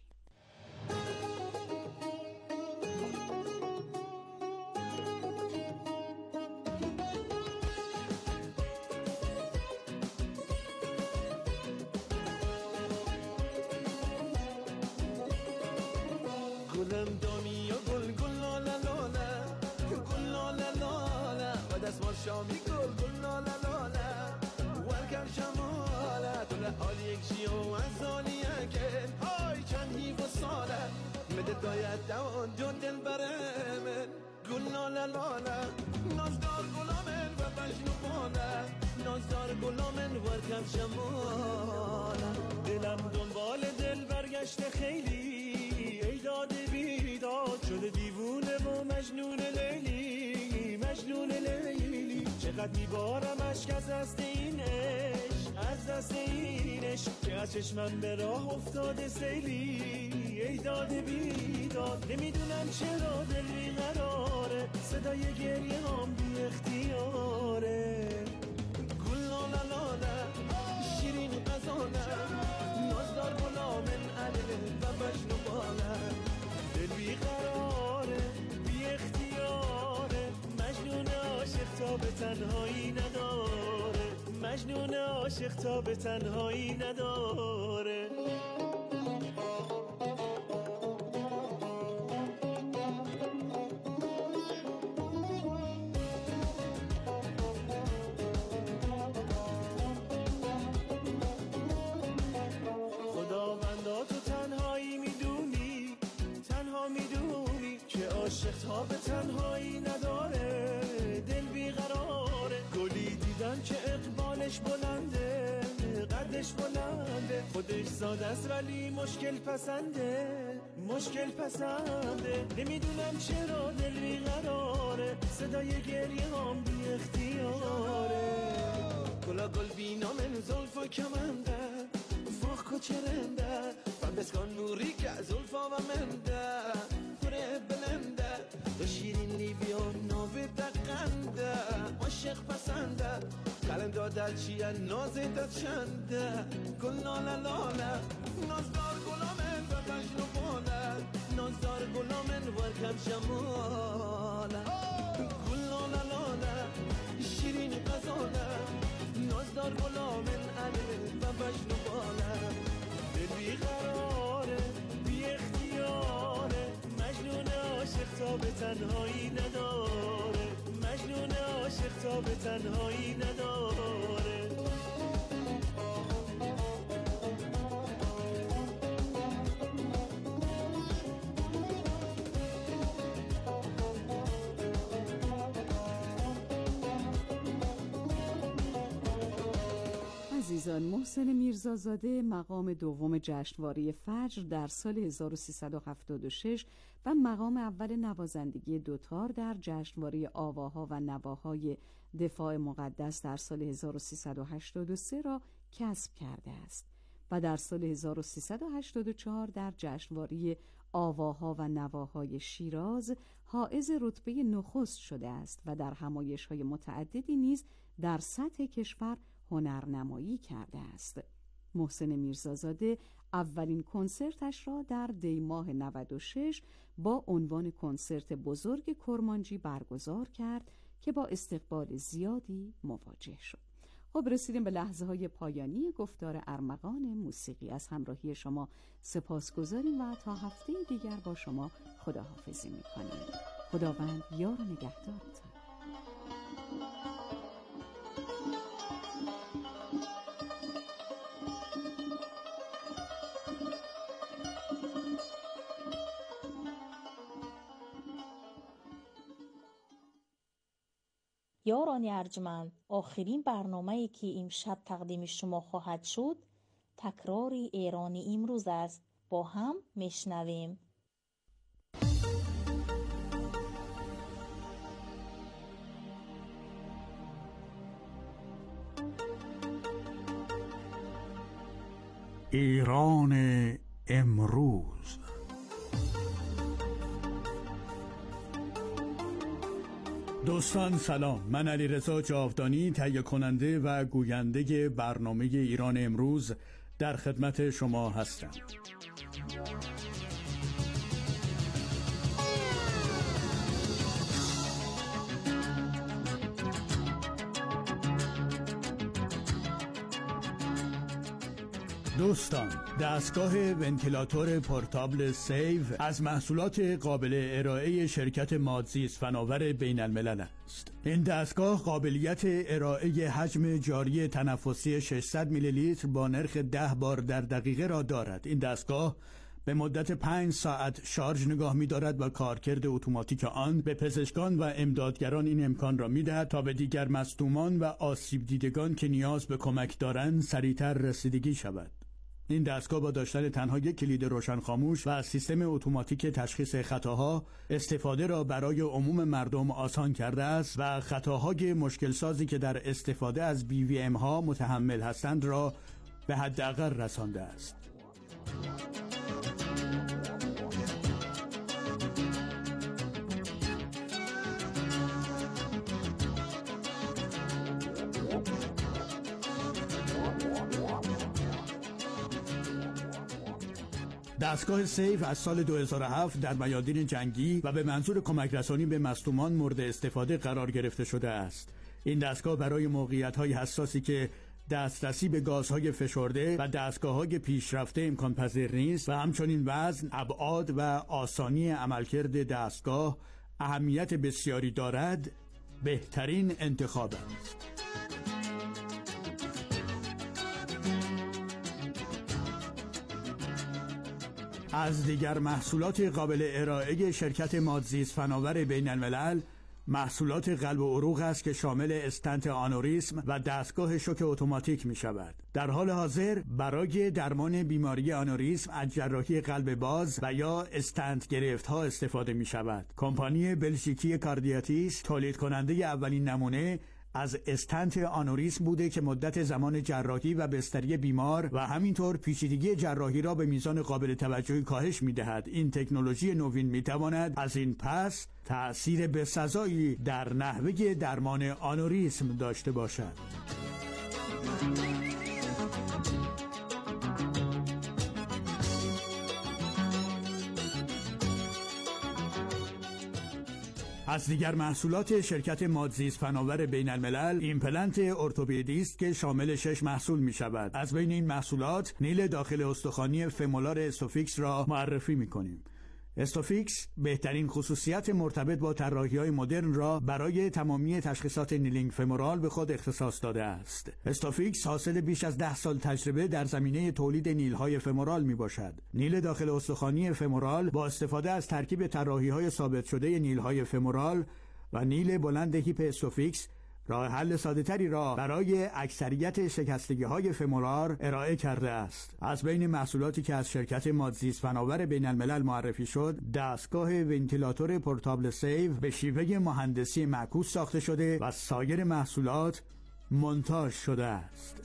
گلم دامی و گل گل لاله لاله گل لاله لاله و دستمال شامی گل گل لاله لاله ورکم شماله تو لحال یک شیو از آلیه که های چند هیو و ساله مده داید دوان دو دل بره من گل لاله لاله نازدار گلامن و بجنو باله نازدار گلامن ورکم شماله دلم دنبال دل برگشته خیلی داد بیداد شده دیوونه و مجنون لیلی مجنون لیلی چقدر میبارم اشک از دست این عشق از دست این عشق که از چشمم به راه افتاده سیلی ای داد بیداد نمیدونم چرا دل بیقراره صدای گریه هم بی اختیاره گل لاله لاله شیرین غزاله نازدار غلامن علیه و مجنون باله دل بیقراره بی اختیاره مجنون عاشق تا به تنهایی نداره مجنون عاشق تا به تنهایی نداره عاشق تا به تنهایی نداره دل بیقراره گلی دیدم که اقبالش بلنده قدش بلنده خودش ساده است ولی مشکل پسنده مشکل پسنده نمیدونم چرا دل بیقراره صدای گریه هم بی اختیاره گلا گل بینا من زلف و کمنده فاخ کچرنده و بسکان نوری که زلفا و منده پره بلنده دو شیرین لیبیا ناوی دقنده عاشق پسنده قلم داده چیه نازی داد چنده گل لاله لاله نازدار گلامن و مجنو باله نازدار گلامن ورکم شماله گل لاله لاله شیرین غزاله نازدار گلامن علی و مجنو باله دل بیقراره بی اختیاره مجنون عاشق تا به تنهایی نداره مجنون عاشق تا به تنهایی نداره عزیزان، محسن میرزازاده مقام دوم جشنواره فجر در سال هزار و سیصد و هفتاد و شش و مقام اول نوازندگی دوتار در جشنواره آواها و نواهای دفاع مقدس در سال هزار و سیصد و هشتاد و سه را کسب کرده است و در سال هزار و سیصد و هشتاد و چهار در جشنواره آواها و نواهای شیراز حائز رتبه نخست شده است و در همایش‌های متعددی نیز در سطح کشور هنرنمایی کرده است. محسن میرزازاده اولین کنسرتش را در دی ماه نود و شش با عنوان کنسرت بزرگ کرمانجی برگزار کرد که با استقبال زیادی مواجه شد. خب رسیدیم به لحظه های پایانی گفتار ارمغان موسیقی. از همراهی شما سپاسگزاریم و تا هفته دیگر با شما خداحافظی می‌کنیم. خداوند یار و نگهدارتان. یاران ارجمند، آخرین برنامه‌ای که امشب تقدیم شما خواهد شد تکرار ایران امروز است. با هم میشنویم. ایران امروز. دوستان سلام، من علیرضا جاودانی تهیه کننده و گوینده برنامه ایران امروز در خدمت شما هستم. دوستان، دستگاه ونتیلاتور پورتابل سیو از محصولات قابل ارائه شرکت مادزیست فناور بین الملل است. این دستگاه قابلیت ارائه حجم جاری تنفسی ششصد میلی لیتر با نرخ ده بار در دقیقه را دارد. این دستگاه به مدت پنج ساعت شارژ نگاه می دارد و کارکرد اتوماتیک آن به پزشکان و امدادگران این امکان را می دهد تا به دیگر مصدومان و آسیب دیدگان که نیاز به کمک دارند سریعتر رسیدگی شود. این دستگاه با داشتن تنها یک کلید روشن خاموش و سیستم اتوماتیک تشخیص خطاها استفاده را برای عموم مردم آسان کرده است و خطاهای مشکل سازی که در استفاده از بی وی ام ها متحمل هستند را به حداقل رسانده است. دستگاه سیو از سال دو هزار و هفت در میادین جنگی و به منظور کمک رسانی به مصدومان مورد استفاده قرار گرفته شده است. این دستگاه برای موقعیت‌های حساسی که دسترسی به گازهای فشرده و دستگاه‌های پیشرفته امکان پذیر نیست و همچنین وزن، ابعاد و آسانی عملکرد دستگاه اهمیت بسیاری دارد، بهترین انتخاب است. از دیگر محصولات قابل ارائه شرکت مادزیست فناور بین الملل محصولات قلب و عروق است که شامل استنت آنوریسم و دستگاه شوک اتوماتیک می شود. در حال حاضر برای درمان بیماری آنوریسم از جراحی قلب باز و یا استنت گرفت ها استفاده می شود. کمپانی بلژیکی کاردیاتیس تولید کننده اولین نمونه از استنت آنوریسم بوده که مدت زمان جراحی و بستری بیمار و همینطور پیچیدگی جراحی را به میزان قابل توجهی کاهش می‌دهد. این تکنولوژی نوین می‌تواند از این پس تأثیر بسزایی در نحوه درمان آنوریسم داشته باشد. از دیگر محصولات شرکت مادزیست فناور بین الملل ایمپلنت ارتوپدی است که شامل شش محصول می شود. از بین این محصولات نیل داخل استخوانی فمولار استوفیکس را معرفی می کنیم. استوفیکس بهترین خصوصیت مرتبط با طراحی‌های مدرن را برای تمامی تشخیصات نیلینگ فمورال به خود اختصاص داده است. استوفیکس حاصل بیش از ده سال تجربه در زمینه تولید نیل‌های فمورال میباشد. نیل داخل استخوانی فمورال با استفاده از ترکیب طراحی‌های ثابت شده نیل‌های فمورال و نیل بلند هیپ استوفیکس راه حل ساده‌تری را برای اکثریت شکستگی‌های فمورال ارائه کرده است. از بین محصولاتی که از شرکت مادزیست فناور بین الملل معرفی شد، دستگاه ونتیلاتور پورتابل سیو به شیوه مهندسی معکوس ساخته شده و سایر محصولات مونتاژ شده است.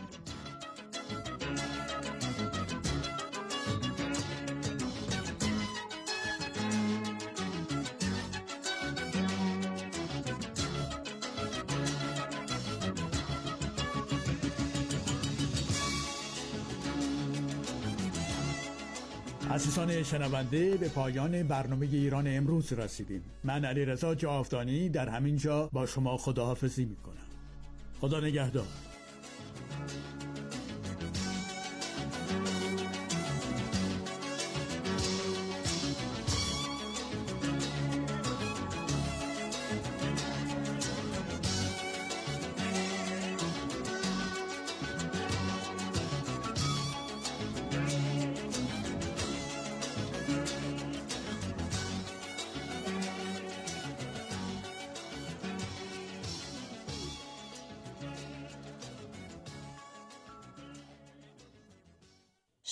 عزیزان شنونده، به پایان برنامه ایران امروز رسیدیم. من علیرضا جاودانی در همین جا با شما خداحافظی میکنم. خدا نگهدار.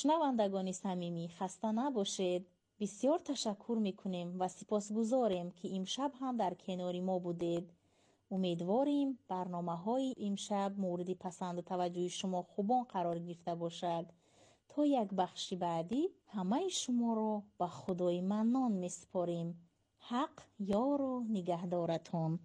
شنوندگان صمیمی، خسته نباشید. بسیار تشکر میکنیم و سپاسگزاریم که امشب هم در کنار ما بودید. امیدواریم برنامه های امشب مورد پسند و توجه شما خوبان قرار گرفته باشد. تا یک بخش بعدی همه شما را به خدای منان میسپاریم. حق یار و نگهدارتان.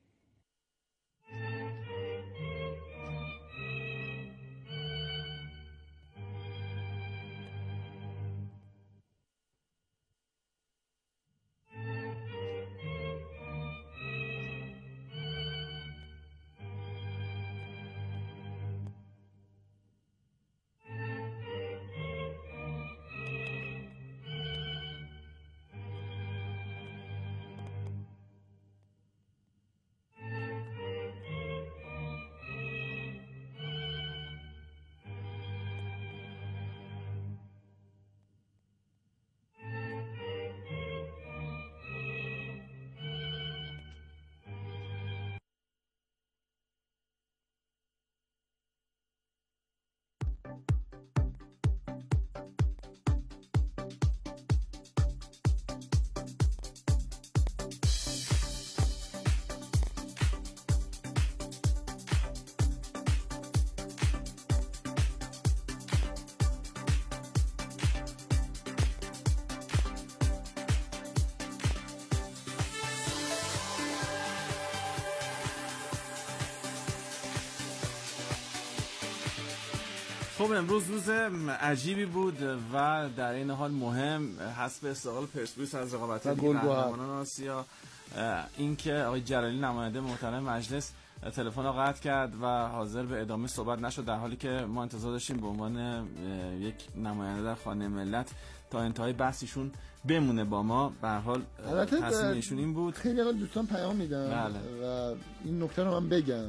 خب امروز روز عجیبی بود و در این حال مهم حسب استقلال پرسپولیس از رقابت لیگ قهرمانان آسیا. اینکه آقای جلالی نماینده محترم مجلس تلفن را قطع کرد و حاضر به ادامه صحبت نشد، در حالی که ما انتظار داشتیم به عنوان یک نماینده در خانه ملت تا انتهای بحثشون بمونه با ما. به هر حال تصمیمشون این بود. خیلی اول دوستان پیام میدن بله. و این نکته رو من بگم.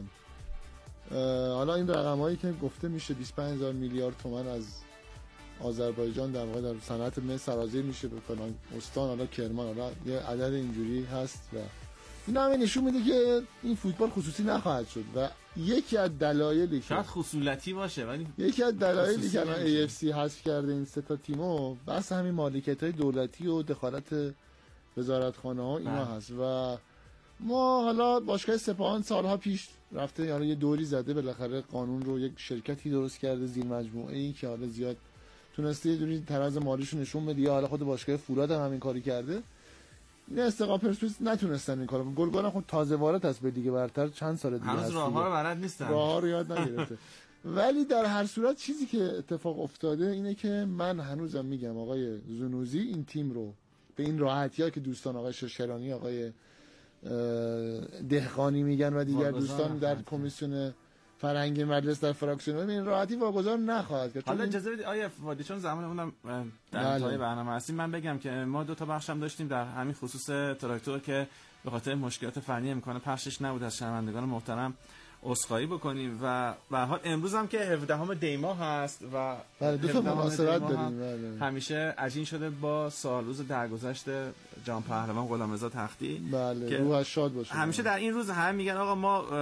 حالا این رقمایی که گفته میشه بیست و پنج هزار میلیارد تومان از آذربایجان در واقع در صنعت مس سرازیر میشه به فلان استان، حالا کرمان، حالا یه عدد اینجوری هست و این همه نشون میده که این فوتبال خصوصی نخواهد شد و یکی از دلایلی که شاید خصولتی باشه ولی یکی از دلایلی که الان ای اف سی حذف کرده این سه تا تیمو بس همین مالکیت‌های دولتی و دخالت وزارتخانه‌ها اینا بله. هست و ما حالا باشگاه سپاهان سالها پیش رفته حالا یه دوری زده، بالاخره قانون رو یک شرکتی درست کرده زیر مجموعه‌ای که حالا زیاد تونسته یه جوری تراز مالیشو نشون بده. حالا خود باشگاه فولاد هم همین کاری کرده. این استقلال پرسپولیس نتونستن این کارو. گلگان خود تازه وارد است به لیگ برتر، چند سال دیگه هست. راه‌ها رو بلد نیستن. راه‌ها رو یاد نگرفته. ولی در هر صورت چیزی که اتفاق افتاده اینه که من هنوزم میگم آقای زنوزی این تیم رو به این راحتی‌ها که دوستان آقای ششرانی، آقای دهقانی میگن و دیگر دوستان در کمیسیون فرهنگی مجلس در فراکسیون این راحتی واگذار نخواهد کرد. حالا اجازه بدید آیه فادی چون زمانمون در انتهای برنامه هستیم من بگم که ما دو تا بخش هم داشتیم در همین خصوص تراکتور که به خاطر مشکلات فنی امکان پخشش نبود، از شنوندگان محترم عذرخواهی بکنیم و به هر حال امروز هم که هفدهم دی ماه هست و بله دو تا مناسبت داریم بله. همیشه عجین شده با سال روز درگذشت جام پهلوان غلامرضا تختی بله روحش شاد باشه. همیشه در این روز هم میگن آقا ما